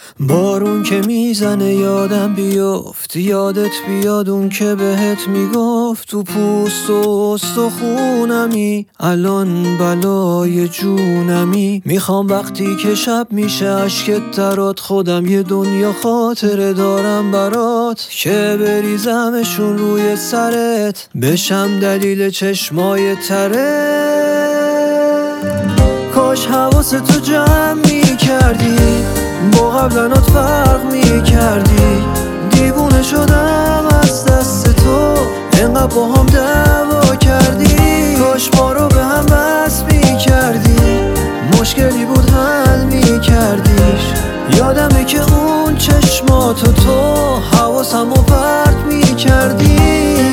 بارون که میزنه یادم بیفت، یادت بیاد اون که بهت میگفت تو پوست و استخونمی الان بلای جونمی. میخوام وقتی که شب میشه عشقت ترات خودم یه دنیا خاطره دارم برات که بریزمشون روی سرت بشم دلیل چشمای تره. کاش حواستو جمع میکردی با قبلنات فرق میکردی. دیوونه شدم از دست تو انقدر با هم دعوا کردی. کاش ما رو به هم بس میکردی مشکلی بود حل میکردیش. یادمه که اون چشماتو تو حواسمو پرت میکردی.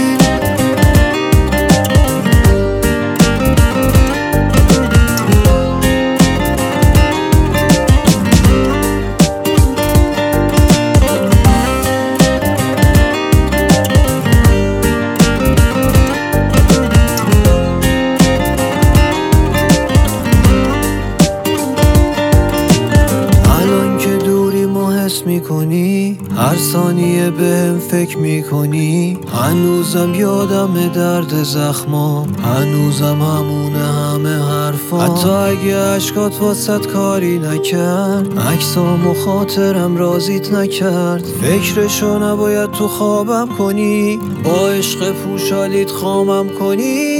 میکنی هر ثانیه بهم فکر میکنی. هنوزم یادم درد زخمام، هنوزم همونه همه حرفام. حتی اگه عشقات واسط کاری نکرد، عکسام و خاطرم رازیت نکرد. فکرشو نباید تو خوابم کنی، با عشق پوشالیت خامم کنی.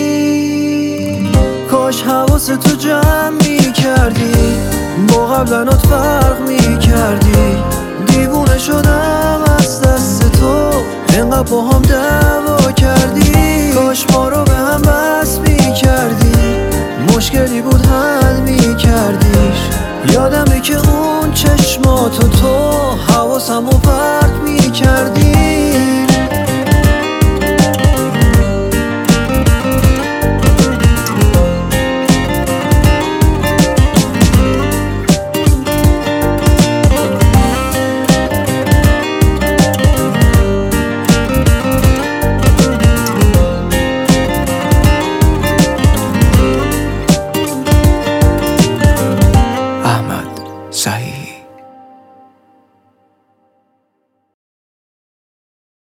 کاش حواستو جمع میکردی با قبلنات فرق میکردی. دیوونه شدم از دست تو انقدر با هم دعوا کردی. کاش ما رو به هم بس میکردی مشکلی بود حل میکردیش. یادمه که اون چشماتو تو حواسمو